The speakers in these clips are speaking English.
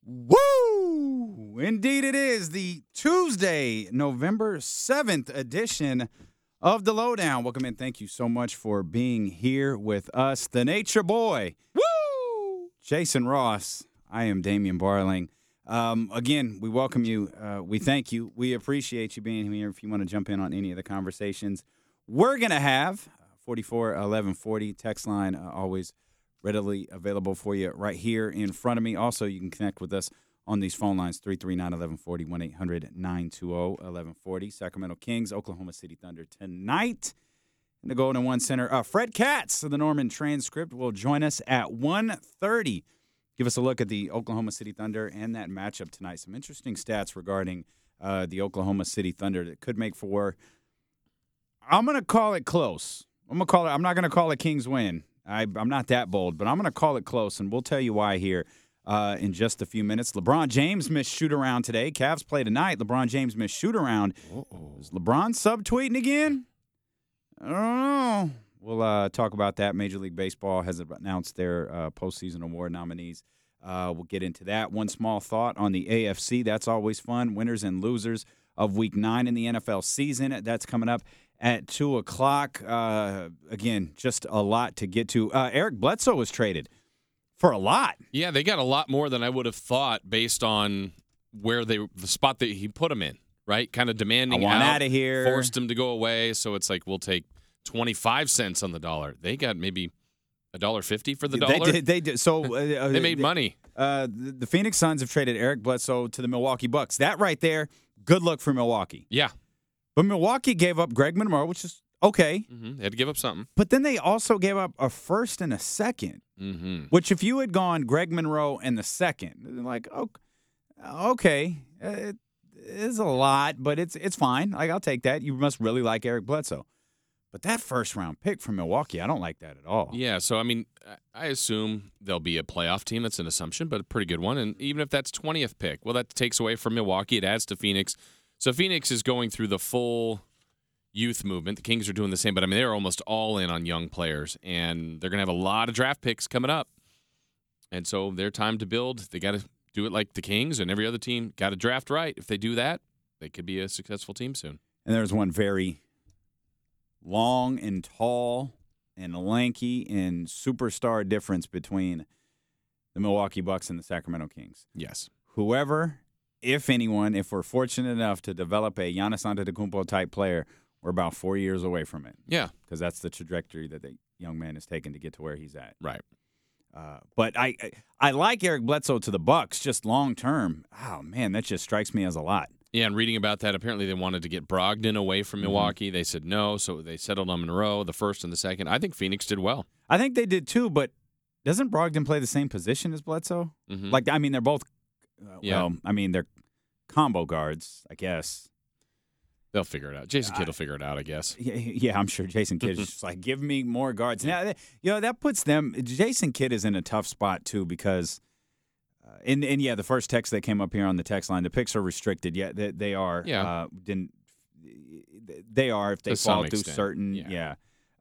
Woo! Indeed it is the Tuesday, November 7th edition of The Lowdown. Welcome in. Thank you so much for being here with us. The Nature Boy. Woo! Jason Ross. I am Damian Barling. Again, we welcome you. We thank you. We appreciate you being here. If you want to jump in on any of the conversations we're going to have, 441140 text line always readily available for you right here in front of me. Also, you can connect with us on these phone lines, 339-1140, 1-800-920-1140. Sacramento Kings, Oklahoma City Thunder tonight in the Golden One Center. Fred Katz of the Norman Transcript will join us at 1:30. Give us a look at the Oklahoma City Thunder and that matchup tonight. Some interesting stats regarding the Oklahoma City Thunder that could make for, I'm going to call it close. I'm not going to call it Kings win. I'm not that bold, but I'm going to call it close, and we'll tell you why here in just a few minutes. LeBron James missed shoot-around today. Cavs play tonight. LeBron James missed shoot-around. Is LeBron subtweeting again? I don't know. We'll talk about that. Major League Baseball has announced their postseason award nominees. We'll get into that. One small thought on the AFC. That's always fun. Winners and losers of Week 9 in the NFL season. That's coming up at 2 o'clock. Again, just a lot to get to. Eric Bledsoe was traded for a lot. Yeah, they got a lot more than I would have thought based on where the spot that he put him in, right? Kind of demanding I want out of here. Forced him to go away. So it's like, we'll take 25 cents on the dollar. They got maybe $1.50 for the dollar. They did. So they made money. The Phoenix Suns have traded Eric Bledsoe to the Milwaukee Bucks. That right there, good luck for Milwaukee. Yeah. But Milwaukee gave up Greg Monroe, which is okay. Mm-hmm. They had to give up something. But then they also gave up a first and a second, which if you had gone Greg Monroe and the second, like, okay, it is a lot, but it's fine. Like, I'll take that. You must really like Eric Bledsoe. But that first-round pick from Milwaukee, I don't like that at all. Yeah, so, I mean, I assume they'll be a playoff team. That's an assumption, but a pretty good one. And even if that's 20th pick, well, that takes away from Milwaukee. It adds to Phoenix. So Phoenix is going through the full youth movement. The Kings are doing the same, but, I mean, they're almost all in on young players, and they're going to have a lot of draft picks coming up. And so their time to build, they got to do it like the Kings and every other team. Got to draft right. If they do that, they could be a successful team soon. And there's one very long and tall and lanky and superstar difference between the Milwaukee Bucks and the Sacramento Kings. Yes. Whoever, if anyone, if we're fortunate enough to develop a Giannis Antetokounmpo type player, we're about 4 years away from it. Yeah. Because that's the trajectory that the young man has taken to get to where he's at. Right. But I like Eric Bledsoe to the Bucks just long term. Oh, man, that just strikes me as a lot. Yeah, and reading about that, apparently they wanted to get Brogdon away from Milwaukee. They said no, so they settled on Monroe, the first and the second. I think Phoenix did well. I think they did too, but doesn't Brogdon play the same position as Bledsoe? Mm-hmm. Like, I mean, they're both, well, I mean, they're combo guards, I guess. They'll figure it out. Jason Kidd will figure it out, I guess. Yeah, I'm sure Jason Kidd is just like, give me more guards. Now, that puts them, Jason Kidd is in a tough spot too because, and yeah, the first text that came up here on the text line, the picks are restricted. Yeah, they are. Yeah. They are if they To fall some through extent. certain. Yeah.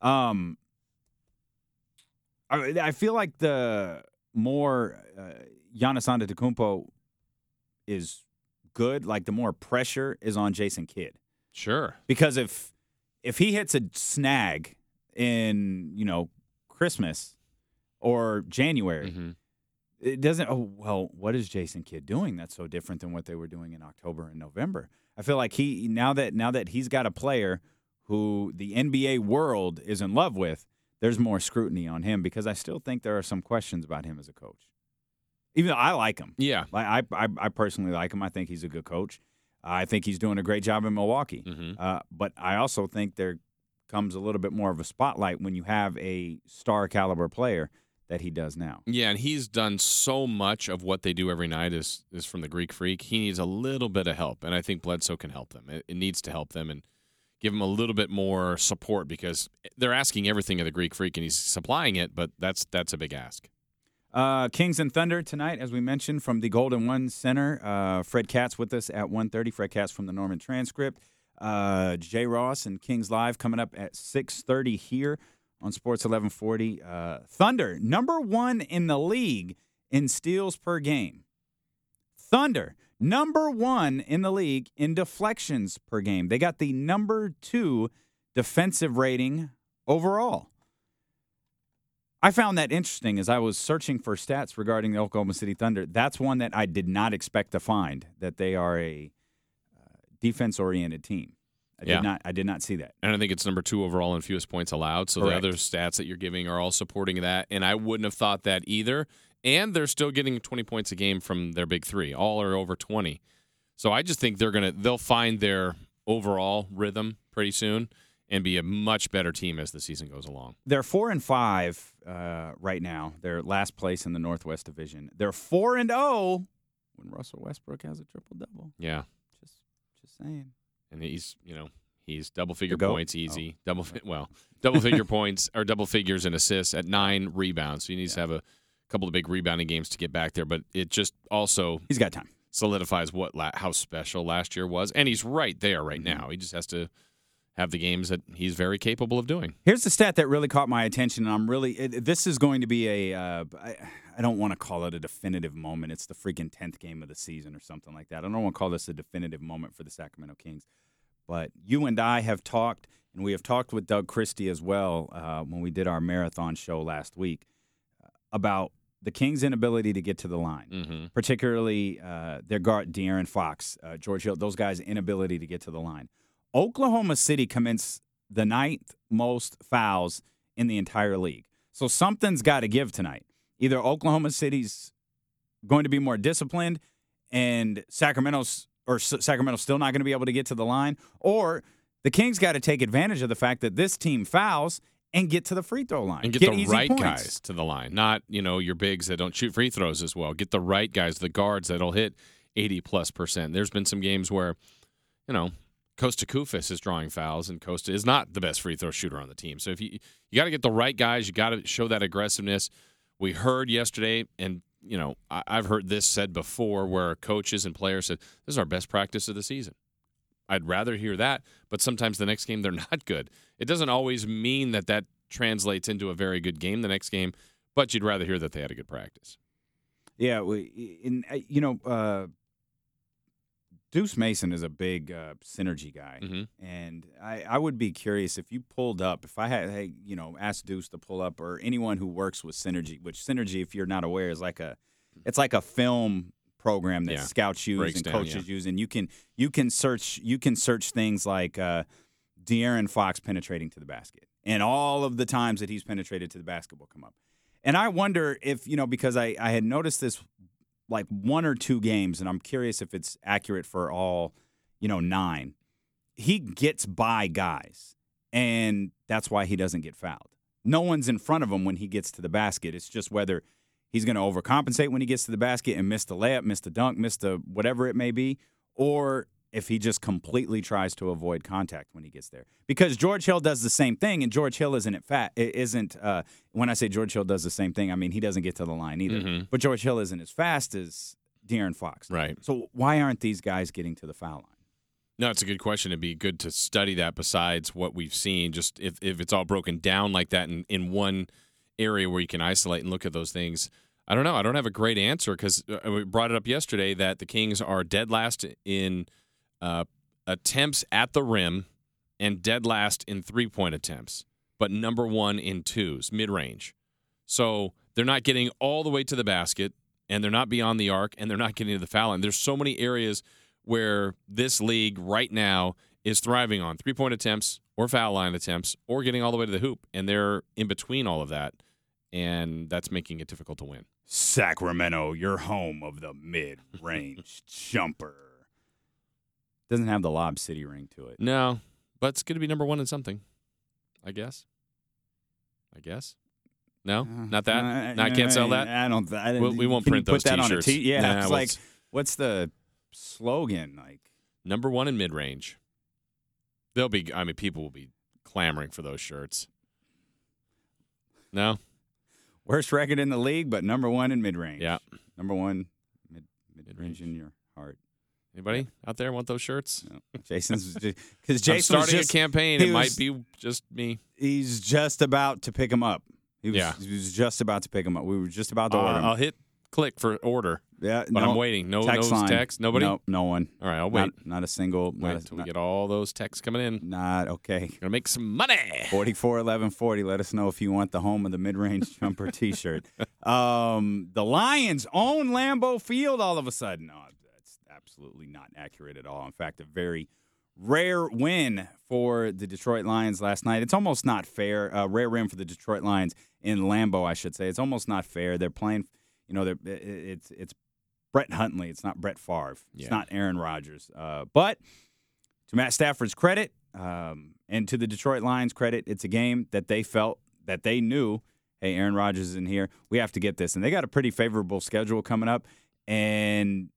I feel like the more Giannis Antetokounmpo is good, like the more pressure is on Jason Kidd. Sure. Because if he hits a snag in, Christmas or January, it doesn't, what is Jason Kidd doing that's so different than what they were doing in October and November? I feel like now that he's got a player who the NBA world is in love with, there's more scrutiny on him because I still think there are some questions about him as a coach. Even though I like him. Yeah. I personally like him. I think he's a good coach. I think he's doing a great job in Milwaukee. But I also think there comes a little bit more of a spotlight when you have a star caliber player that he does now. Yeah, and he's done so much of what they do every night is from the Greek Freak. He needs a little bit of help, and I think Bledsoe can help them. It needs to help them and give him a little bit more support because they're asking everything of the Greek Freak, and he's supplying it, but that's a big ask. Kings and Thunder tonight, as we mentioned, from the Golden One Center. Fred Katz with us at 1:30. Fred Katz from the Norman Transcript. Jay Ross and Kings Live coming up at 6:30 here on Sports 1140. Thunder, number one in the league in steals per game. Thunder, number 1 in the league in deflections per game. They got the number 2 defensive rating overall. I found that interesting as I was searching for stats regarding the Oklahoma City Thunder. That's one that I did not expect to find, that they are a defense-oriented team. I did not see that. And I think it's number 2 overall in fewest points allowed. So Correct. The other stats that you're giving are all supporting that. And I wouldn't have thought that either. And they're still getting 20 points a game from their big 3. All are over 20. So I just think they'll find their overall rhythm pretty soon and be a much better team as the season goes along. They're 4-5 right now. They're last place in the Northwest Division. They're 4-0 when Russell Westbrook has a triple-double. Yeah. Just saying. And he's double-figure The GOAT? points easy. Double-figure points or double figures in assists at 9 rebounds. So he needs to have a couple of big rebounding games to get back there. But it just also He's got time. solidifies how special last year was. And he's right there right Mm-hmm. now. He just has to have the games that he's very capable of doing. Here's the stat that really caught my attention, and this is going to be I don't want to call it a definitive moment. It's the freaking 10th game of the season or something like that. I don't want to call this a definitive moment for the Sacramento Kings. But you and I have talked, and we have talked with Doug Christie as well when we did our marathon show last week, about the Kings' inability to get to the line, particularly their guard, De'Aaron Fox, George Hill, those guys' inability to get to the line. Oklahoma City commits the 9th most fouls in the entire league. So something's got to give tonight. Either Oklahoma City's going to be more disciplined and Sacramento's still not going to be able to get to the line, or the Kings got to take advantage of the fact that this team fouls and get to the free throw line. And get the easy right points. guys to the line, not your bigs that don't shoot free throws as well. Get the right guys, the guards that'll hit 80+%. There's been some games where, Costa Koufis is drawing fouls, and Costa is not the best free throw shooter on the team. So if you got to get the right guys, you got to show that aggressiveness. We heard yesterday, and I've heard this said before, where coaches and players said this is our best practice of the season. I'd rather hear that, but sometimes the next game they're not good. It doesn't always mean that translates into a very good game the next game, but you'd rather hear that they had a good practice. Yeah, Deuce Mason is a big synergy guy, and I would be curious if you pulled up, if I had, asked Deuce to pull up, or anyone who works with synergy, which synergy, if you're not aware, is it's like a film program that scouts use and coaches use, and you can search things like De'Aaron Fox penetrating to the basket, and all of the times that he's penetrated to the basket will come up. And I wonder if, because I had noticed this like 1 or 2 games, and I'm curious if it's accurate for all, 9. He gets by guys, and that's why he doesn't get fouled. No one's in front of him when he gets to the basket. It's just whether he's going to overcompensate when he gets to the basket and miss the layup, miss the dunk, miss the whatever it may be, or if he just completely tries to avoid contact when he gets there. Because George Hill does the same thing, and George Hill when I say George Hill does the same thing, I mean he doesn't get to the line either. But George Hill isn't as fast as De'Aaron Fox. Right. So why aren't these guys getting to the foul line? No, it's a good question. It'd be good to study that besides what we've seen, just if it's all broken down like that in one area where you can isolate and look at those things. I don't know. I don't have a great answer because we brought it up yesterday that the Kings are dead last in attempts at the rim and dead last in three-point attempts, but number 1 in twos, mid-range. So they're not getting all the way to the basket, and they're not beyond the arc, and they're not getting to the foul line. There's so many areas where this league right now is thriving on three-point attempts or foul line attempts or getting all the way to the hoop, and they're in between all of that, and that's making it difficult to win. Sacramento, your home of the mid-range jumper. Doesn't have the Lob City ring to it. No, but it's going to be number 1 in something, I guess. No, not that. No, I can't sell that. I don't. We won't print those Put that T-shirts. on a yeah, Nah, it's like, what's the slogan? Like number 1 in mid range. People will be clamoring for those shirts. No, worst record in the league, but number 1 in mid range. Yeah, number 1 mid range in your heart. Anybody out there want those shirts? No. Jason's because Jason's starting a campaign. It might be just me. He's just about to pick them up. He was just about to pick them up. We were just about to order them. I'll hit click for order. Yeah, But I'm waiting. No text? Nobody? No, no one. All right, I'll wait. Not a single. Wait until we get all those texts coming in. Not okay. Gonna make some money. 441140. Let us know if you want the home of the mid-range jumper T-shirt. The Lions own Lambeau Field all of a sudden. No, that's absolutely not accurate at all. In fact, a very rare win for the Detroit Lions last night. It's almost not fair. Rare win for the Detroit Lions in Lambeau, I should say. It's almost not fair. They're playing. It's Brett Huntley. It's not Brett Favre. It's not Aaron Rodgers. But to Matt Stafford's credit, and to the Detroit Lions' credit, it's a game that they felt, that they knew, hey, Aaron Rodgers is in here. We have to get this. And they got a pretty favorable schedule coming up. And,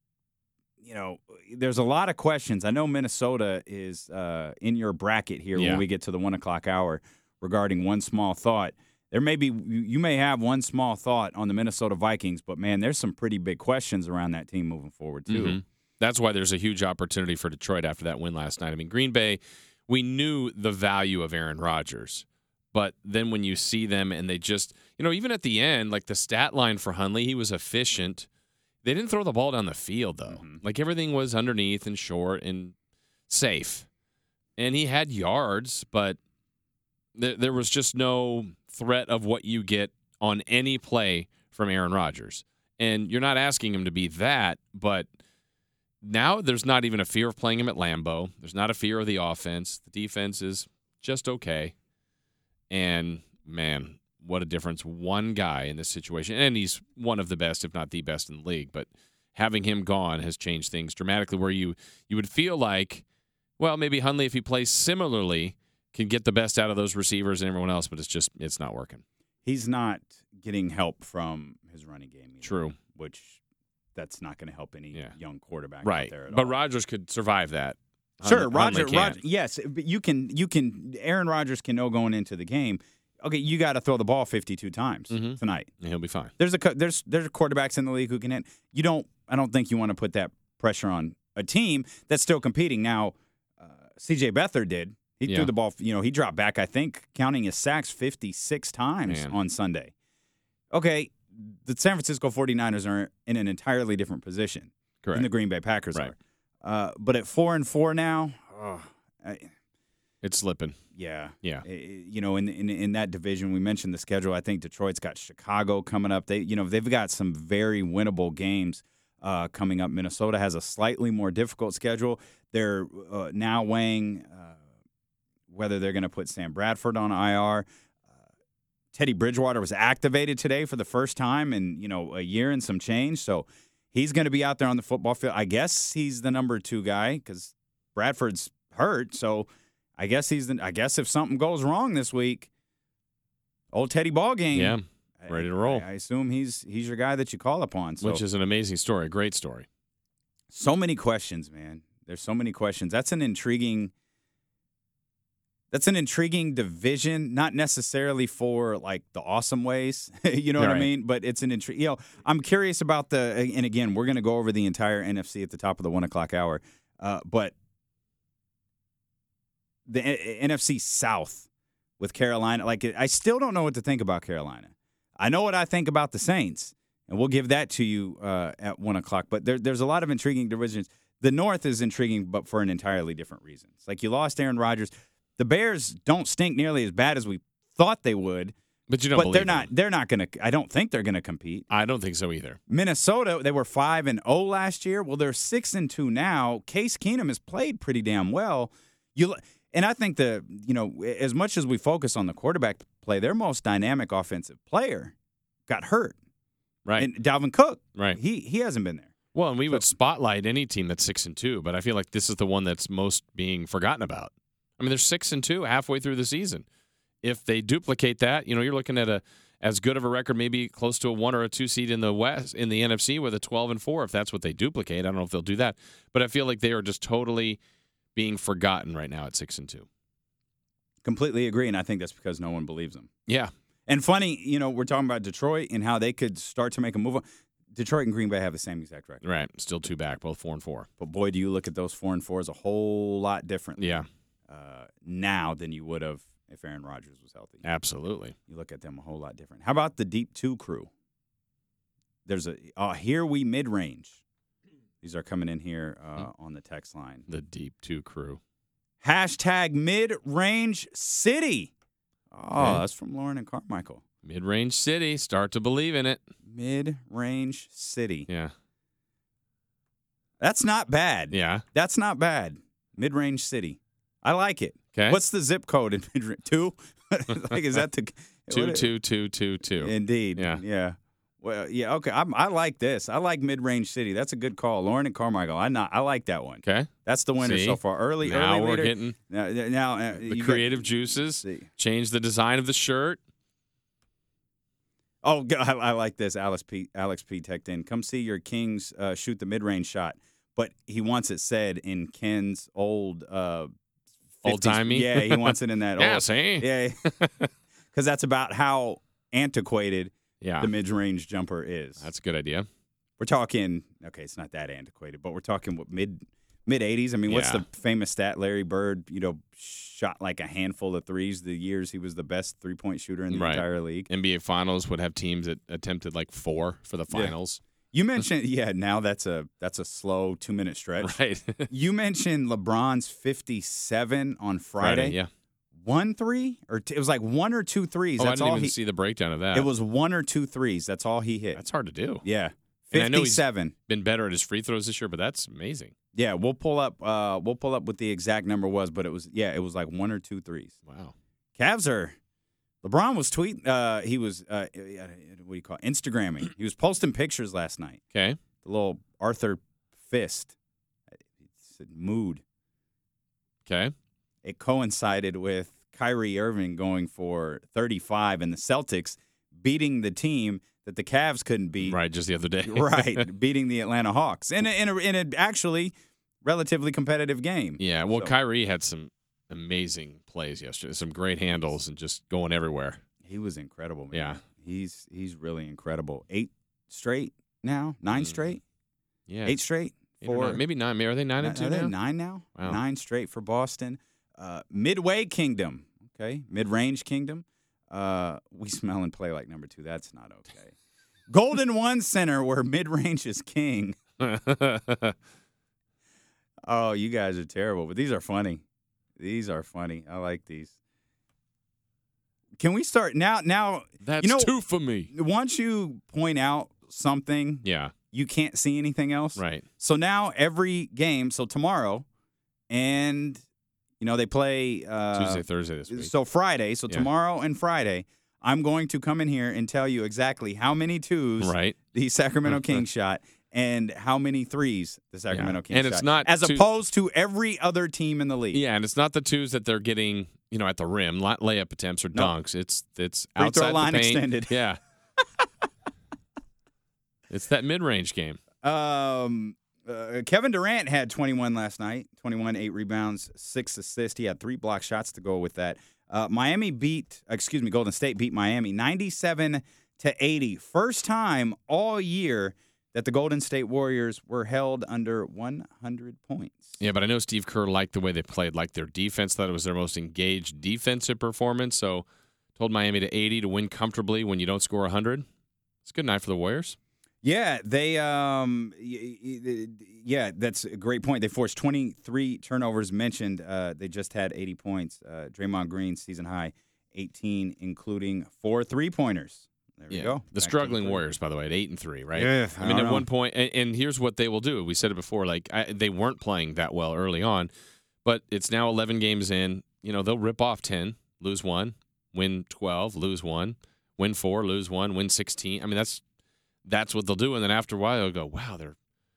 there's a lot of questions. I know Minnesota is in your bracket here when we get to the 1 o'clock hour regarding one small thought. You may have one small thought on the Minnesota Vikings, but, man, there's some pretty big questions around that team moving forward, too. Mm-hmm. That's why there's a huge opportunity for Detroit after that win last night. I mean, Green Bay, we knew the value of Aaron Rodgers, but then when you see them and they just, even at the end, like the stat line for Hundley, he was efficient. They didn't throw the ball down the field, though. Mm-hmm. Like everything was underneath and short and safe. And he had yards, but there was just no threat of what you get on any play from Aaron Rodgers. And you're not asking him to be that, but now there's not even a fear of playing him at Lambeau. There's not a fear of the offense. The defense is just okay. And, man, what a difference one guy in this situation. And he's one of the best, if not the best in the league. But having him gone has changed things dramatically where you would feel like, well, maybe Hundley, if he plays similarly, can get the best out of those receivers and everyone else, but it's not working. He's not getting help from his running game either. True. Which that's not going to help any young quarterback out there at all. But Rodgers could survive that. Sure, Rodgers, yes, but you can. Aaron Rodgers can know going into the game. Okay, you got to throw the ball 52 times tonight. And he'll be fine. There's quarterbacks in the league who can hit. I don't think you want to put that pressure on a team that's still competing. Now, C.J. Beathard did. He threw the ball. He dropped back. I think counting his sacks 56 times on Sunday. Okay, the San Francisco 49ers are in an entirely different position than the Green Bay Packers are. But at 4-4 now, it's slipping. Yeah. In that division, we mentioned the schedule. I think Detroit's got Chicago coming up. They've got some very winnable games coming up. Minnesota has a slightly more difficult schedule. They're now weighing whether they're going to put Sam Bradford on IR. Teddy Bridgewater was activated today for the first time in a year and some change, so he's going to be out there on the football field. I guess he's the number 2 guy because Bradford's hurt, so I guess if something goes wrong this week, old Teddy Ballgame, ready to roll. I assume he's your guy that you call upon. So. Which is an amazing story, a great story. So many questions, man. There's so many questions. That's an intriguing division, not necessarily for like the awesome ways, you know what I mean? But it's an intrigue. I'm curious about and again, we're going to go over the entire NFC at the top of the 1 o'clock hour. But the NFC South with Carolina, I still don't know what to think about Carolina. I know what I think about the Saints, and we'll give that to you at 1 o'clock. But there's a lot of intriguing divisions. The North is intriguing, but for an entirely different reason. It's like you lost Aaron Rodgers. The Bears don't stink nearly as bad as we thought they would. But they're not. They're not going to. I don't think they're going to compete. I don't think so either. Minnesota, they were 5-0 last year. Well, they're 6-2 now. Case Keenum has played pretty damn well. And I think as much as we focus on the quarterback play, their most dynamic offensive player got hurt. Right. And Dalvin Cook. Right. He hasn't been there. Well, and we would spotlight any team that's 6-2, but I feel like this is the one that's most being forgotten about. I mean, they're 6-2 halfway through the season. If they duplicate that, you're looking at as good of a record, maybe close to a 1 or a 2 seed in the West, in the NFC, with a 12-4. If that's what they duplicate, I don't know if they'll do that, but I feel like they are just totally being forgotten right now at 6-2. Completely agree, and I think that's because no one believes them. Yeah, and funny, we're talking about Detroit and how they could start to make a move on. Detroit and Green Bay have the same exact record. Right, still 2 back, both 4-4. But boy, do you look at those 4-4s a whole lot differently. Yeah. Now than you would have if Aaron Rodgers was healthy. Absolutely. You look at them a whole lot different. How about the Deep 2 crew? there's a here we mid range. These are coming in here on the text line. The Deep 2 crew. Hashtag mid range city. Oh, Okay. that's from Lauren and Carmichael. Mid-range city. Start to believe in it. Mid range city. Yeah. That's not bad. Yeah. That's not bad. Mid range city. I like it. Okay. What's the zip code in mid range? 2? Like, is that the 22222. Indeed. Yeah. Yeah. Well, yeah. Okay. I like this. I like mid-range city. That's a good call. Lauren and Carmichael. I like that one. Okay. That's the winner See? so far. Early. Now we're leader. getting Now the creative juices. See. Change the design of the shirt. Oh, I like this. Alex P. Teched in. Come see your Kings shoot the mid-range shot, but he wants it said in Ken's old 50s. Old-timey? Yeah, he wants it in that. Yeah, old, see? Yeah, because that's about how antiquated Yeah. the mid-range jumper is. That's a good idea. We're talking, okay, it's not that antiquated, but we're talking what, mid-80s? I mean, what's Yeah. the famous stat? Larry Bird, shot like a handful of threes the years he was the best three-point shooter in the Right. entire league. NBA Finals would have teams that attempted like 4 for the Yeah. finals. You mentioned, now that's a slow 2-minute stretch. Right. You mentioned LeBron's 57 on Friday. Yeah. 1 3? It was like 1 or 2 threes. Oh, I That's didn't all even see the breakdown of that. It was 1 or 2 threes. That's all he hit. That's hard to do. Yeah. And I know he's 57. been better at his free throws this year, but that's amazing. Yeah, we'll pull up what the exact number was, but it was like 1 or 2 threes. Wow. Cavs are. LeBron was tweeting. He was what do you call it? Instagramming. He was posting pictures last night. Okay. The little Arthur fist. It's a mood. Okay. It coincided with Kyrie Irving going for 35 and the Celtics beating the team that the Cavs couldn't beat. Right, just the other day. Right, beating the Atlanta Hawks in a actually relatively competitive game. Yeah, well, So- Kyrie had some amazing plays yesterday, some great handles and just going everywhere. He was incredible, man. Yeah. He's really incredible. 8 straight now? 9 straight? Yeah. 8 straight? 8 or 4? 9. Maybe 9. Are they 9 and 2 Are they now? 9 now? Wow. 9 straight for Boston. Midway Kingdom. Okay. Mid-range Kingdom. We smell and play like number 2. That's not okay. Golden One Center where mid-range is king. Oh, you guys are terrible, but these are funny. These are funny. I like these. Can we start now? That's 2 for me. Once you point out something, Yeah, you can't see anything else. right. So now every game, so tomorrow, and they play Tuesday, Thursday this week. So Friday, so Yeah. tomorrow and Friday, I'm going to come in here and tell you exactly how many 2s Right. the Sacramento Kings shot and how many 3s the Sacramento Kings And shot. it's not as two- opposed to every other team in the league. Yeah, and it's not the 2s that they're getting, at the rim, not layup attempts or No. dunks. It's Free outside throw line the paint. extended. Yeah. It's that mid-range game. Kevin Durant had 21 last night. 21, 8 rebounds, 6 assists. He had 3 block shots to go with that. Golden State beat Miami 97-80. First time all year that the Golden State Warriors were held under 100 points. Yeah, but I know Steve Kerr liked the way they played, liked their defense, thought it was their most engaged defensive performance, so told Miami to 80 to win comfortably when you don't score 100. It's a good night for the Warriors. Yeah, they that's a great point. They forced 23 turnovers mentioned. They just had 80 points. Draymond Green season high 18 including 4 3-pointers. There we go. The Back struggling to the Warriors, by the way, at 8-3, right? Yeah, I mean, I at don't one know. point, and here's what they will do. We said it before, they weren't playing that well early on, but it's now 11 games in. They'll rip off 10, lose 1, win 12, lose 1, win 4, lose 1, win 16. I mean, that's what they'll do, and then after a while, they'll go, wow, they're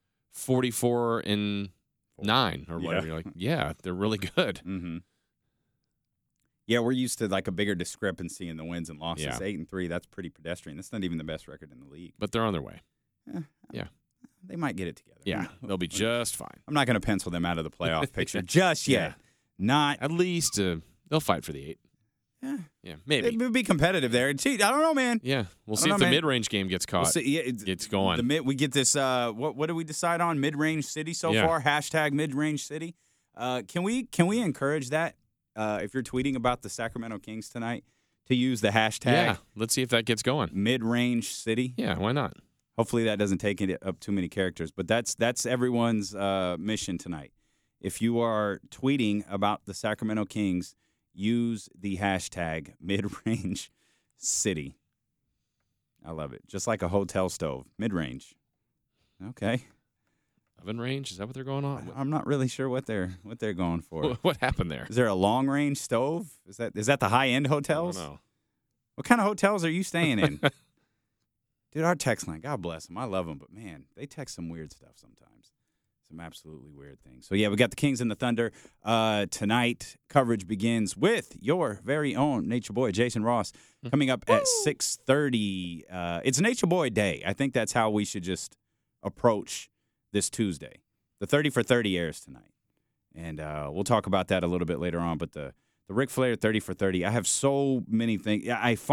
44-9 or whatever. You're like, yeah, they're really good. Mm-hmm. Yeah, we're used to like a bigger discrepancy in the wins and losses. Yeah. 8-3, that's pretty pedestrian. That's not even the best record in the league. But they're on their way. They might get it together. Yeah, they'll be just fine. I'm not going to pencil them out of the playoff picture just yet. Yeah. Not. At least they'll fight for the 8. Yeah, maybe. It would be competitive there. See, I don't know, man. Yeah, we'll I see don't if know, the man. mid-range game gets We'll caught. see. Yeah, It's going. We get this. What did we decide on? Mid-range city so Yeah. far. Hashtag mid-range city. Can we encourage that? If you're tweeting about the Sacramento Kings tonight, to use the hashtag Yeah, let's see if that gets going. mid-range city. Yeah, why not? Hopefully that doesn't take it up too many characters. But that's everyone's mission tonight. If you are tweeting about the Sacramento Kings, use the hashtag midrange city. I love it. Just like a hotel stove, mid-range. Okay. Oven range? Is that what they're going on? I'm not really sure what they're going for. What happened there? Is there a long-range stove? Is that the high-end hotels? I don't know. What kind of hotels are you staying in? Dude, our text line, God bless them. I love them, but man, they text some weird stuff sometimes. Some absolutely weird things. So, yeah, we got the Kings and the Thunder. Tonight, coverage begins with your very own Nature Boy, Jason Ross, coming up at 6:30. It's Nature Boy Day. I think that's how we should just approach this Tuesday. The 30 for 30 airs tonight. And we'll talk about that a little bit later on. But the Ric Flair 30 for 30, I have so many things.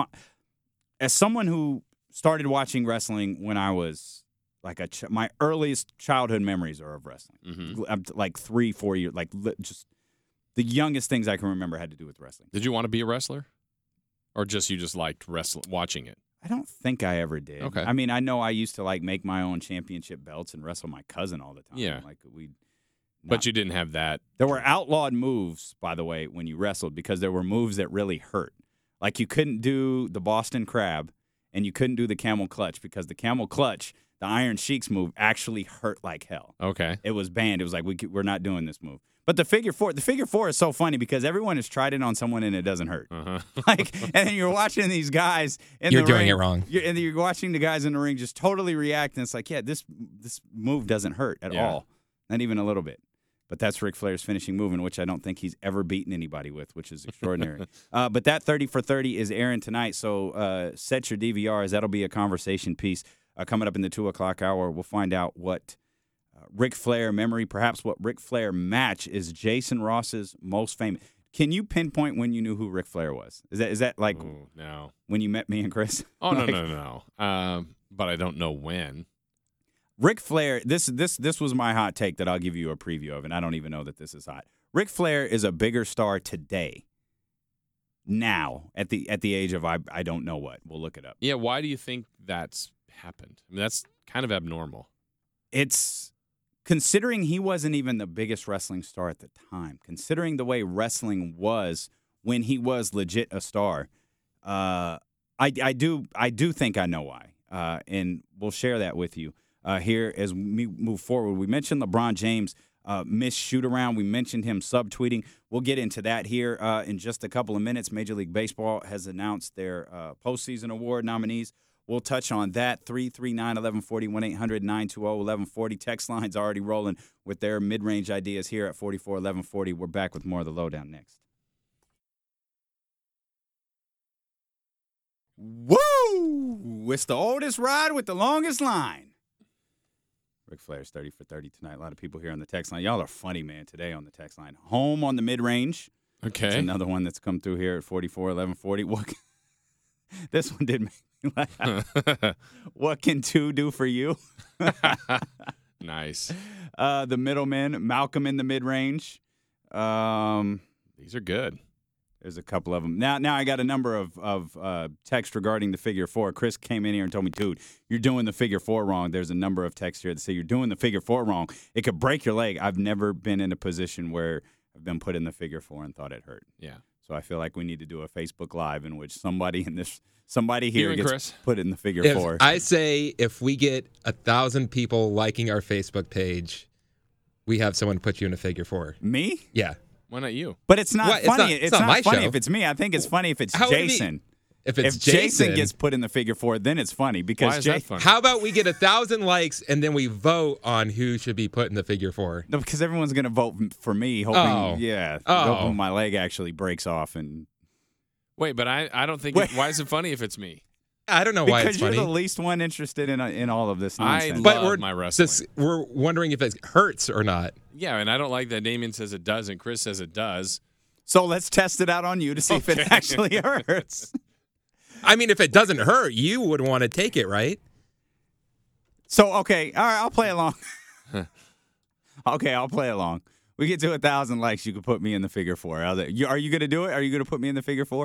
As someone who started watching wrestling when I was like my earliest childhood memories are of wrestling. Mm-hmm. I'm like 3-4 years, like just the youngest things I can remember had to do with wrestling. Did you want to be a wrestler? Or you just liked watching it? I don't think I ever did. Okay. I mean, I know I used to like make my own championship belts and wrestle my cousin all the time. Yeah. But you didn't have that. There were outlawed moves, by the way, when you wrestled, because there were moves that really hurt. Like you couldn't do the Boston Crab and you couldn't do the camel clutch, because the camel clutch, the Iron Sheik's move, actually hurt like hell. Okay. It was banned. It was like, we're not doing this move. But the figure four is so funny because everyone has tried it on someone and it doesn't hurt. Uh-huh. And then you're watching these guys in You're the doing ring, it wrong. and you're watching the guys in the ring just totally react, and it's like, yeah, this move doesn't hurt at all, not even a little bit. But that's Ric Flair's finishing move, in which I don't think he's ever beaten anybody with, which is extraordinary. But that 30 for 30 is airing tonight, so set your DVRs. That'll be a conversation piece coming up in the 2 o'clock hour. We'll find out what Ric Flair memory, perhaps what Ric Flair match is Jason Ross's most famous. Can you pinpoint when you knew who Ric Flair was? Is that like no. when you met me and Chris? Oh, like, no. But I don't know when. Ric Flair, this was my hot take that I'll give you a preview of, and I don't even know that this is hot. Ric Flair is a bigger star today, now, at the age of I don't know what. We'll look it up. Yeah, why do you think that's happened? I mean, that's kind of abnormal. It's considering he wasn't even the biggest wrestling star at the time, considering the way wrestling was when he was legit a star. I do think I know why, and we'll share that with you here as we move forward. We mentioned LeBron James' missed shoot-around. We mentioned him subtweeting. We'll get into that here in just a couple of minutes. Major League Baseball has announced their postseason award nominees. We'll touch on that. 339-1140, 1-800-920-1140. Text line's already rolling with their mid-range ideas here at 44-1140. We're back with more of the Lowdown next. Woo! It's the oldest ride with the longest line. Ric Flair's 30 for 30 tonight. A lot of people here on the text line. Y'all are funny, man, today on the text line. Home on the mid-range. Okay. That's another one that's come through here at 44-1140. What? This one did make me laugh. What can two do for you? Nice. The middleman, Malcolm in the mid-range. These are good. There's a couple of them. Now I got a number of text regarding the figure four. Chris came in here and told me, dude, you're doing the figure four wrong. There's a number of texts here that say you're doing the figure four wrong. It could break your leg. I've never been in a position where I've been put in the figure four and thought it hurt. Yeah. So I feel like we need to do a Facebook Live in which somebody here gets Chris? put in the figure four. I say if we get 1,000 people liking our Facebook page, we have someone put you in a figure four. Me? Yeah. Why not you? But it's not What? funny. It's not my funny show. if it's me. I think it's funny if it's How would it be- Jason. If it's Jason gets put in the figure four, then it's funny because Why is that funny? How about we get 1,000 likes and then we vote on who should be put in the figure four? No, because everyone's going to vote for me, hoping, hoping my leg actually breaks off. And Wait, but I don't think. Why is it funny if it's me? I don't know why it's because funny. you're the least one interested in all of this I nonsense. love my wrestling. We're wondering if it hurts or not. Yeah, and I don't like that Damien says it does and Chris says it does. So let's test it out on you to see if it actually hurts. I mean, if it doesn't hurt, you would want to take it, right? So, okay, all right, I'll play along. Okay, I'll play along. We get to 1,000 likes, you could put me in the figure four. Are you going to do it? Are you going to put me in the figure four?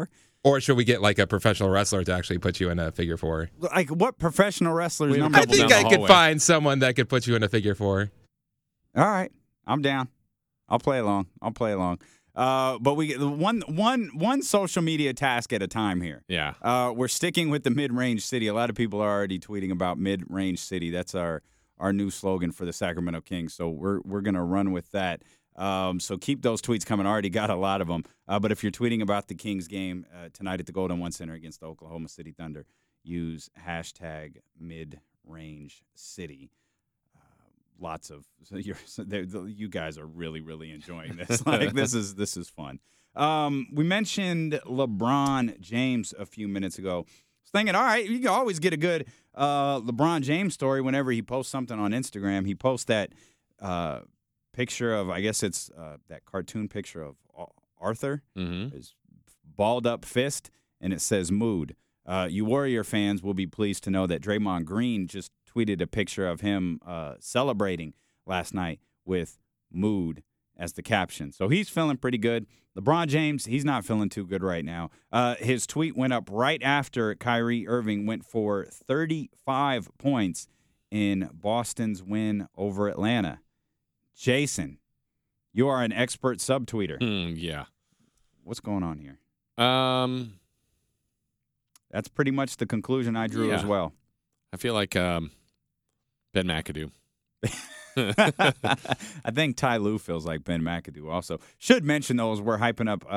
Or should we get like a professional wrestler to actually put you in a figure four? Like, what professional wrestlers We have a number? I couple think down I the could hallway. find someone that could put you in a figure four. All right, I'm down. I'll play along. But we get one social media task at a time here. Yeah. We're sticking with the mid-range city. A lot of people are already tweeting about mid-range city. That's our new slogan for the Sacramento Kings. So we're gonna run with that. So keep those tweets coming. I already got a lot of them. But if you're tweeting about the Kings game tonight at the Golden One Center against the Oklahoma City Thunder, use hashtag mid-range city. Lots of you guys are really, really enjoying this. Like this is fun. We mentioned LeBron James a few minutes ago. I was thinking, all right, you can always get a good LeBron James story whenever he posts something on Instagram. He posts that picture of, I guess it's that cartoon picture of Arthur, his balled up fist, and it says mood. You Warrior fans will be pleased to know that Draymond Green just tweeted a picture of him celebrating last night with mood as the caption. So he's feeling pretty good. LeBron James, he's not feeling too good right now. His tweet went up right after Kyrie Irving went for 35 points in Boston's win over Atlanta. Jason, you are an expert subtweeter. Yeah. What's going on here? I That's pretty much the conclusion I drew as well. feel like Ben McAdoo. I think Ty Lue feels like Ben McAdoo also. Should mention, though, as we're hyping up,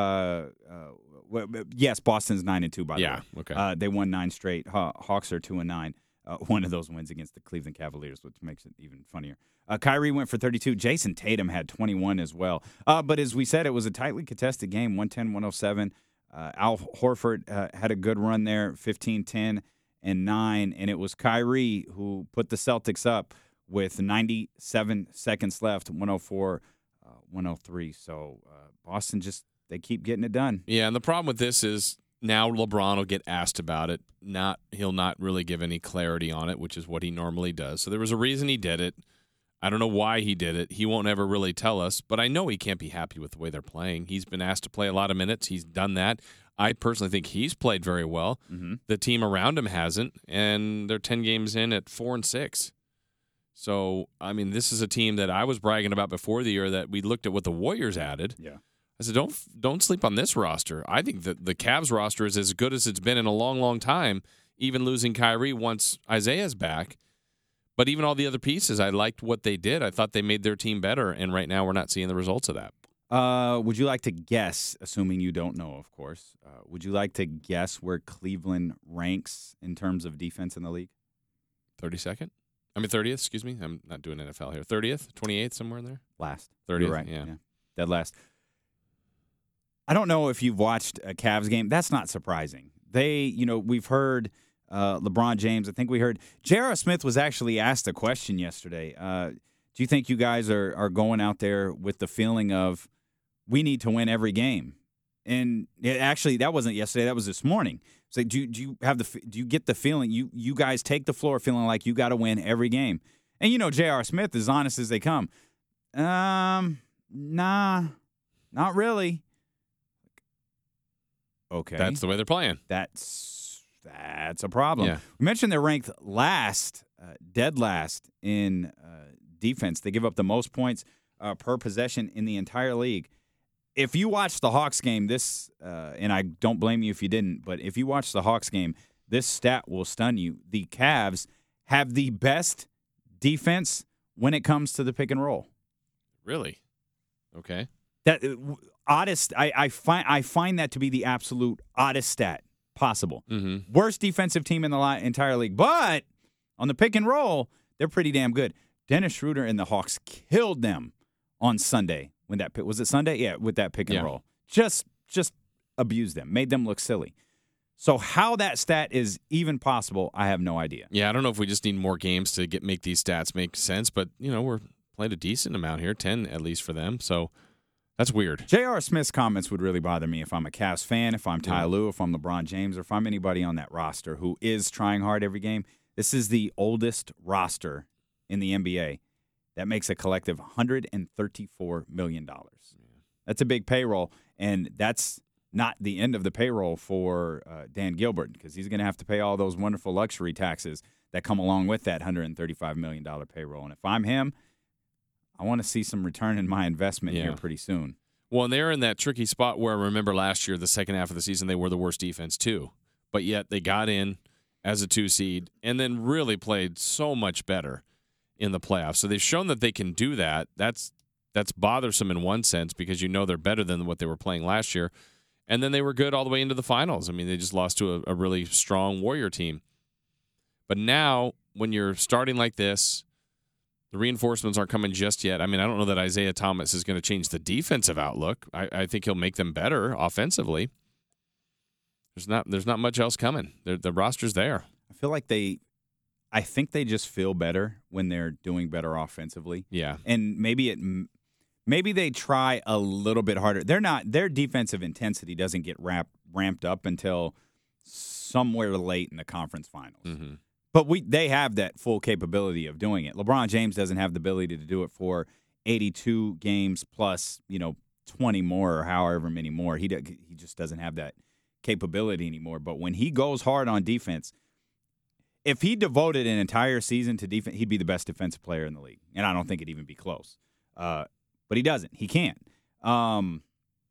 yes, Boston's 9-2, by the way. Yeah, okay. They won 9 straight. Hawks are 2-9. One of those wins against the Cleveland Cavaliers, which makes it even funnier. Kyrie went for 32. Jason Tatum had 21 as well. But as we said, it was a tightly contested game, 110-107. Al Horford had a good run there, 15, 10, and 9. And it was Kyrie who put the Celtics up with 97 seconds left, 104, 103. So Boston they keep getting it done. Yeah, and the problem with this is now LeBron will get asked about it. He'll not really give any clarity on it, which is what he normally does. So there was a reason he did it. I don't know why he did it. He won't ever really tell us, but I know he can't be happy with the way they're playing. He's been asked to play a lot of minutes. He's done that. I personally think he's played very well. Mm-hmm. The team around him hasn't, and they're 10 games in at 4-6. So, I mean, this is a team that I was bragging about before the year that we looked at what the Warriors added. Yeah. I said, don't sleep on this roster. I think that the Cavs roster is as good as it's been in a long, long time, even losing Kyrie once Isaiah's back. But even all the other pieces, I liked what they did. I thought they made their team better, and right now we're not seeing the results of that. Would you like to guess, assuming you don't know, of course, would you like to guess where Cleveland ranks in terms of defense in the league? 30th, excuse me. I'm not doing NFL here. 30th, 28th, somewhere in there? Last. 30th, You're right. yeah. Dead last. I don't know if you've watched a Cavs game. That's not surprising. We've heard LeBron James. I think we heard J.R. Smith was actually asked a question yesterday. Do you think you guys are going out there with the feeling of we need to win every game? And actually, that wasn't yesterday. That was this morning. It's like, do you get the feeling you guys take the floor feeling like you got to win every game? And J.R. Smith is honest as they come. Nah, not really. Okay, That's the way they're playing. That's a problem. Yeah. We mentioned they're ranked dead last in defense. They give up the most points per possession in the entire league. If you watch the Hawks game, and I don't blame you if you didn't, but if you watch the Hawks game, this stat will stun you. The Cavs have the best defense when it comes to the pick and roll. Really? Okay. That oddest. I find that to be the absolute oddest stat possible. Mm-hmm. Worst defensive team in the entire league, but on the pick and roll, they're pretty damn good. Dennis Schroeder and the Hawks killed them on Sunday. Was it Sunday? Yeah, with that pick and roll. Just abused them, made them look silly. So how that stat is even possible, I have no idea. Yeah, I don't know if we just need more games to make these stats make sense, but we're playing a decent amount here, 10 at least for them. So that's weird. J.R. Smith's comments would really bother me if I'm a Cavs fan, if I'm Ty Lue, if I'm LeBron James, or if I'm anybody on that roster who is trying hard every game. This is the oldest roster in the NBA that makes a collective $134 million. That's a big payroll, and that's not the end of the payroll for Dan Gilbert, because he's going to have to pay all those wonderful luxury taxes that come along with that $135 million payroll. And if I'm him, I want to see some return in my investment here pretty soon. Well, and they're in that tricky spot where, remember last year, the second half of the season, they were the worst defense too. But yet they got in as a 2 seed and then really played so much better in the playoffs. So they've shown that they can do that. That's bothersome in one sense because you know they're better than what they were playing last year. And then they were good all the way into the finals. I mean, they just lost to a really strong Warrior team. But now, when you're starting like this, the reinforcements aren't coming just yet. I mean, I don't know that Isaiah Thomas is going to change the defensive outlook. I think he'll make them better offensively. There's not much else coming. The roster's there. I feel like I think they just feel better when they're doing better offensively. Yeah. And maybe they try a little bit harder. Their defensive intensity doesn't get ramped up until somewhere late in the conference finals. Mm-hmm. But they have that full capability of doing it. LeBron James doesn't have the ability to do it for 82 games plus, 20 more or however many more. He just doesn't have that capability anymore. But when he goes hard on defense, if he devoted an entire season to defense, he'd be the best defensive player in the league. And I don't think it'd even be close. But he doesn't. He can't. But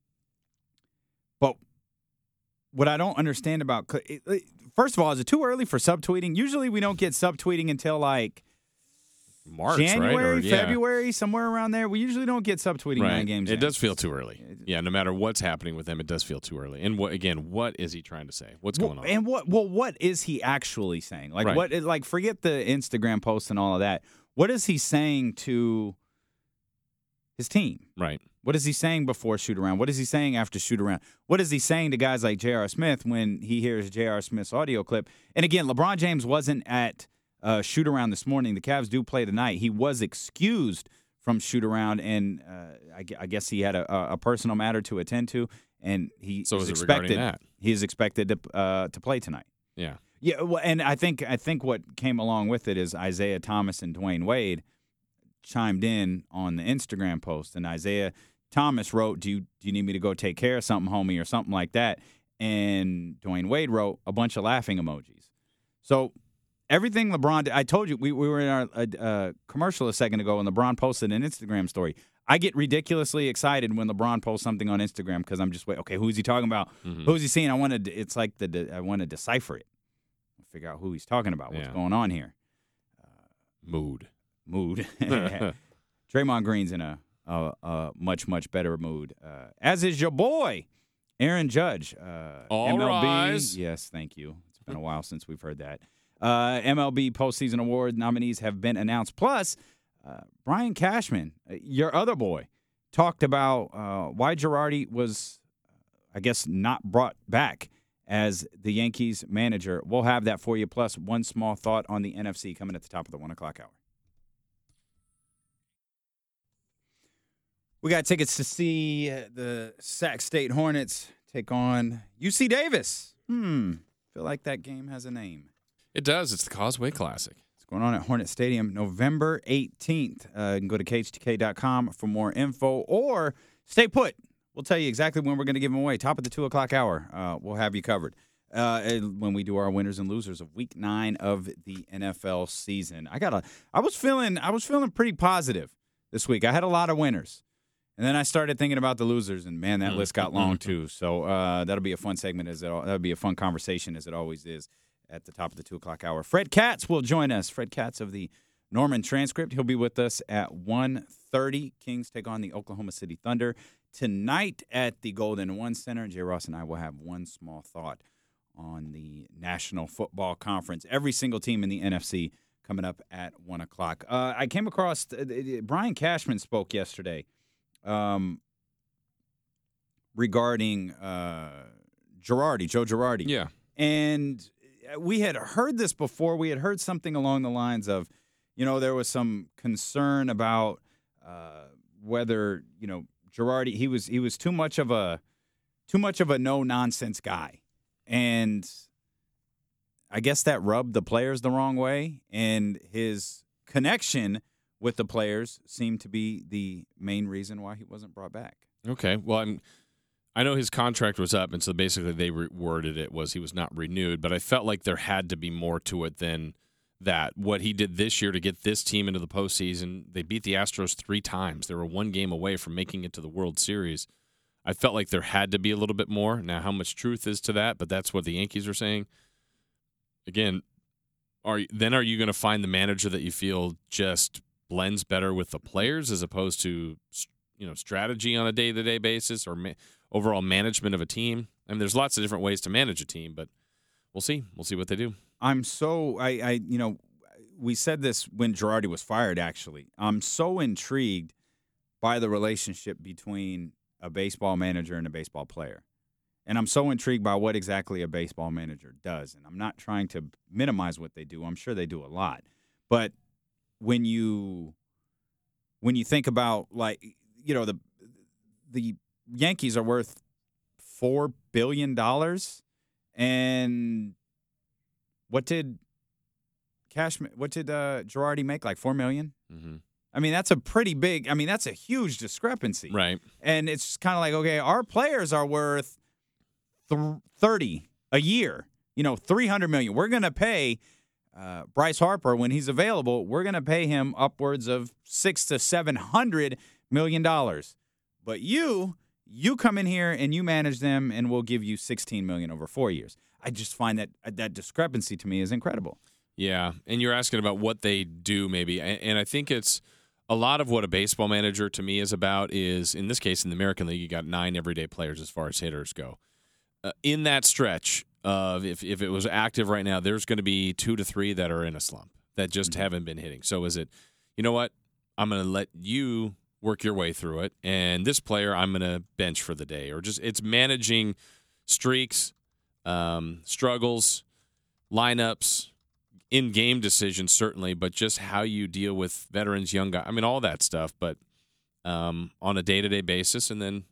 what I don't understand about first of all, is it too early for subtweeting? Usually we don't get subtweeting until like March, January, right? February, somewhere around there. We usually don't get subtweeting 9 games. It does feel too early. Yeah, no matter what's happening with them, it does feel too early. And what is he trying to say? What's going on? And what is he actually saying? Like forget the Instagram posts and all of that. What is he saying to his team? Right. What is he saying before shoot around? What is he saying after shoot around? What is he saying to guys like J.R. Smith when he hears J.R. Smith's audio clip? And again, LeBron James wasn't at shoot around this morning. The Cavs do play tonight. He was excused from shoot around, and I guess he had a personal matter to attend to, and he is expected to play tonight. Yeah. Yeah, well, and I think what came along with it is Isaiah Thomas and Dwayne Wade chimed in on the Instagram post, and Isaiah Thomas wrote, do you need me to go take care of something, homie, or something like that? And Dwayne Wade wrote a bunch of laughing emojis. So everything LeBron did, I told you, we were in our commercial a second ago, and LeBron posted an Instagram story. I get ridiculously excited when LeBron posts something on Instagram because I'm just okay, who's he talking about? Mm-hmm. Who's he seeing? I want to decipher it, figure out who he's talking about, what's going on here. Mood. Draymond Green's in a much, much better mood, as is your boy, Aaron Judge. All MLB. rise. Yes, thank you. It's been a while since we've heard that. MLB postseason award nominees have been announced. Plus, Brian Cashman, your other boy, talked about why Girardi was, I guess, not brought back as the Yankees manager. We'll have that for you. Plus, one small thought on the NFC coming at the top of the 1 o'clock hour. We got tickets to see the Sac State Hornets take on UC Davis. Feel like that game has a name. It does. It's the Causeway Classic. It's going on at Hornet Stadium November 18th. You can go to KHTK.com for more info or stay put. We'll tell you exactly when we're going to give them away. Top of the 2 o'clock hour. We'll have you covered when we do our winners and losers of Week 9 of the NFL season. I was feeling pretty positive this week. I had a lot of winners. And then I started thinking about the losers, and, man, that list got long, too. So that'll be a fun segment. That'll be a fun conversation, as it always is, at the top of the 2 o'clock hour. Fred Katz will join us. Fred Katz of the Norman Transcript. He'll be with us at 1:30. Kings take on the Oklahoma City Thunder tonight at the Golden One Center. Jay Ross and I will have one small thought on the National Football Conference. Every single team in the NFC coming up at 1 o'clock. I came across Brian Cashman spoke yesterday regarding Joe Girardi. Yeah. And we had heard this before. We had heard something along the lines of, there was some concern about whether, Girardi, he was too much of a no-nonsense guy. And I guess that rubbed the players the wrong way, and his connection with the players seemed to be the main reason why he wasn't brought back. Okay. Well, I know his contract was up, and so basically they worded it was he was not renewed, but I felt like there had to be more to it than that. What he did this year to get this team into the postseason, they beat the Astros 3 times. They were 1 game away from making it to the World Series. I felt like there had to be a little bit more. Now, how much truth is to that, but that's what the Yankees are saying. Again, are you going to find the manager that you feel just blends better with the players as opposed to strategy on a day-to-day basis or overall management of a team? I mean, there's lots of different ways to manage a team, but we'll see. We'll see what they do. We said this when Girardi was fired, actually. I'm so intrigued by the relationship between a baseball manager and a baseball player. And I'm so intrigued by what exactly a baseball manager does. And I'm not trying to minimize what they do. I'm sure they do a lot. But when you think about, the Yankees are worth $4 billion, and what did Girardi make? Like $4 million? Mm-hmm. I mean, that's a pretty big. I mean, that's a huge discrepancy, right? And it's kind of like, okay, our players are worth $30 a year. $300 million. We're going to pay Bryce Harper when he's available. We're going to pay him upwards of $600 to $700 million. But you come in here and you manage them, and we'll give you $16 million over 4 years. I just find that discrepancy to me is incredible. Yeah, and you're asking about what they do maybe, and I think it's a lot of what a baseball manager to me is about is, in this case, in the American League, you got 9 everyday players as far as hitters go. In that stretch of if it was active right now, there's going to be 2 to 3 that are in a slump that just haven't been hitting. So is it, you know what, I'm going to let you work your way through it, and this player I'm going to bench for the day, or just it's managing streaks, struggles, lineups, in-game decisions certainly, but just how you deal with veterans, young guys. I mean, all that stuff, but on a day-to-day basis. And then,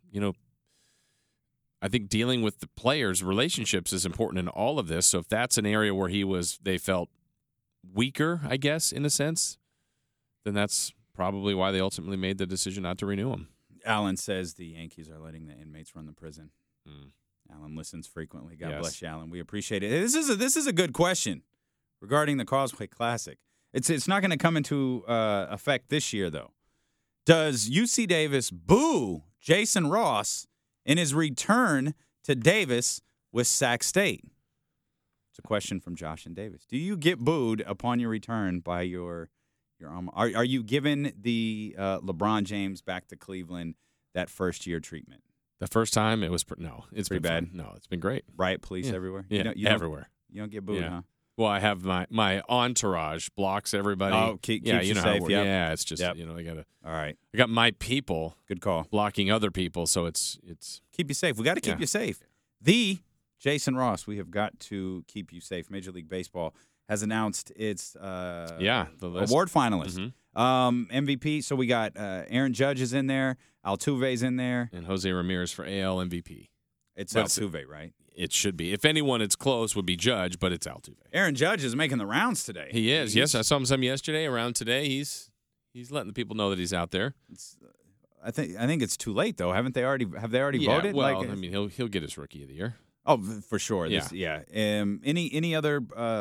I think dealing with the players' relationships is important in all of this. So if that's an area where they felt weaker, I guess, in a sense, then that's probably why they ultimately made the decision not to renew him. Alan says the Yankees are letting the inmates run the prison. Alan listens frequently. God bless you, Alan. We appreciate it. This is a good question regarding the Causeway Classic. It's not going to come into effect this year, though. Does UC Davis boo Jason Ross in his return to Davis with Sac State? It's a question from Josh and Davis. Do you get booed upon your return by your are you given the LeBron James back to Cleveland that first-year treatment? The first time it was it's pretty bad. No, it's been great. Riot police everywhere. Yeah, everywhere. You don't get booed, huh? Well, I have my entourage blocks everybody. Oh, keeps you safe. Yep. Yeah, it's just I gotta. All right. I got my people. Good call. Blocking other people, so it's keep you safe. We got to keep you safe. The Jason Ross, we have got to keep you safe. Major League Baseball has announced its the list. Award finalists. MVP. So we got Aaron Judge is in there, Altuve's in there, and Jose Ramirez for AL MVP. It's Altuve, right? It should be. If anyone it's close would be Judge, but it's Altuve. Aaron Judge is making the rounds today. He is. Yes, I saw him some yesterday. Around today, he's letting the people know that he's out there. I think it's too late though. Have they already voted? Well, I mean, he'll get his Rookie of the Year. Oh, for sure. Yeah. Any other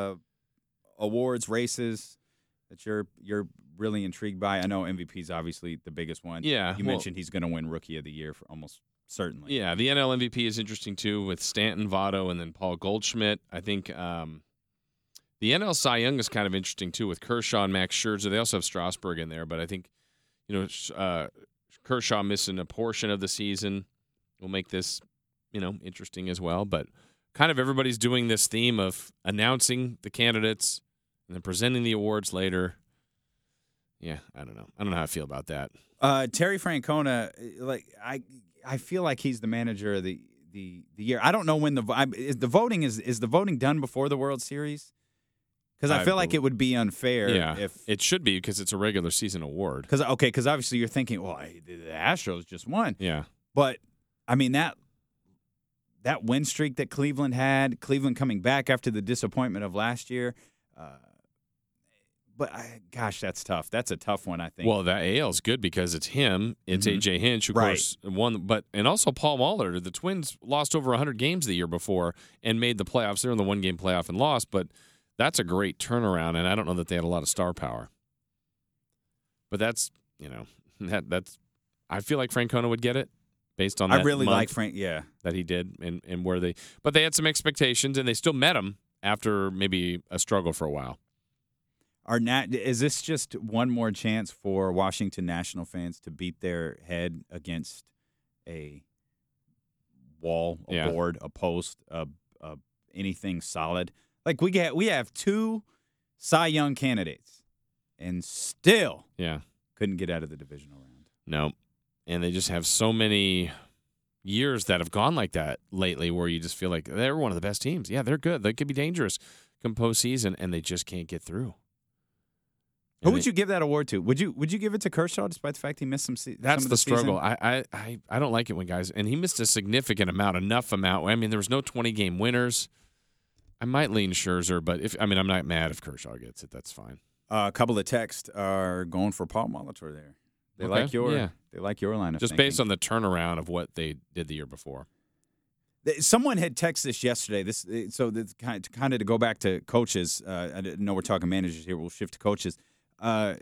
awards races that you're really intrigued by? I know MVP is obviously the biggest one. Yeah. You mentioned he's going to win Rookie of the Year for almost. Certainly. Yeah, the NL MVP is interesting, too, with Stanton, Votto, and then Paul Goldschmidt. I think the NL Cy Young is kind of interesting, too, with Kershaw and Max Scherzer. They also have Strasburg in there, but I think, Kershaw missing a portion of the season will make this, interesting as well. But kind of everybody's doing this theme of announcing the candidates and then presenting the awards later. Yeah, I don't know. I don't know how I feel about that. Terry Francona, I feel like he's the manager of the year. I don't know when the voting done before the World Series? Because I feel like it would be unfair. Yeah, if it should be because it's a regular season award. Because obviously you're thinking, well, the Astros just won. Yeah, but I mean that win streak that Cleveland had, Cleveland coming back after the disappointment of last year. But gosh, that's tough. That's a tough one, I think. Well, that AL's good because it's him. It's AJ Hinch, of Right. course, won. And also Paul Molitor. The Twins lost over 100 games the year before and made the playoffs. They were in the one-game playoff and lost, but that's a great turnaround, and I don't know that they had a lot of star power. But that's, that's. I feel like Francona would get it based on that I really month like Frank. Yeah. that he did and where they. But they had some expectations, and they still met him after maybe a struggle for a while. Is this just one more chance for Washington National fans to beat their head against a wall, a board, a post, anything solid? Like we have 2 Cy Young candidates, and still couldn't get out of the divisional round. No, and they just have so many years that have gone like that lately, where you just feel like they're one of the best teams. Yeah, they're good. They could be dangerous come postseason, and they just can't get through. Who would you give that award to? Would you give it to Kershaw despite the fact he missed some That's some of the struggle. season? I don't like it when guys, and he missed a significant amount, enough amount. I mean, there was no 20-game winners. I might lean Scherzer, but I'm not mad if Kershaw gets it. That's fine. A couple of texts are going for Paul Molitor there. They like your line of just thinking. based on the turnaround of what they did the year before. Someone had texted this yesterday. So this kind of to go back to coaches. I didn't know we're talking managers here. We'll shift to coaches. I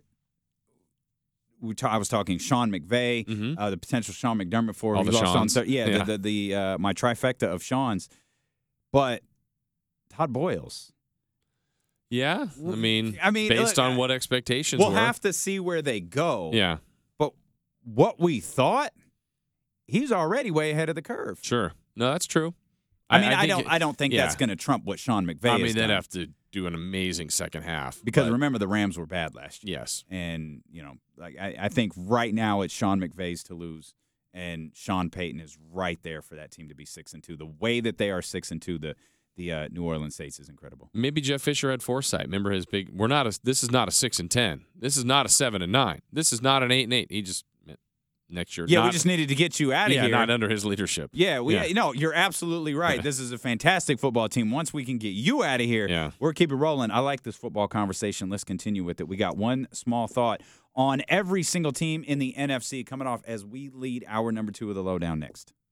was talking Sean McVay, the potential Sean McDermott for all the Seans. My trifecta of Sean's, but Todd Boyles. Yeah, I mean, based on what expectations we'll were. have to see where they go. Yeah, but what we thought, he's already way ahead of the curve. Sure, no, that's true. I don't think that's going to trump what Sean McVay. I mean, they'd have to do an amazing second half because remember the Rams were bad last year. Yes, and I think right now it's Sean McVay's to lose, and Sean Payton is right there for that team to be 6-2. The way that they are 6-2, the New Orleans Saints is incredible. Maybe Jeff Fisher had foresight. Remember his big. This is not a 6-10. This is not a 7-9. This is not an 8-8. He just next year. Yeah, we just needed to get you out of here. Not under his leadership. No, you're absolutely right. This is a fantastic football team. Once we can get you out of here, we'll keep it rolling. I like this football conversation. Let's continue with it. We got one small thought on every single team in the NFC coming off as we lead our number 2 of the lowdown next.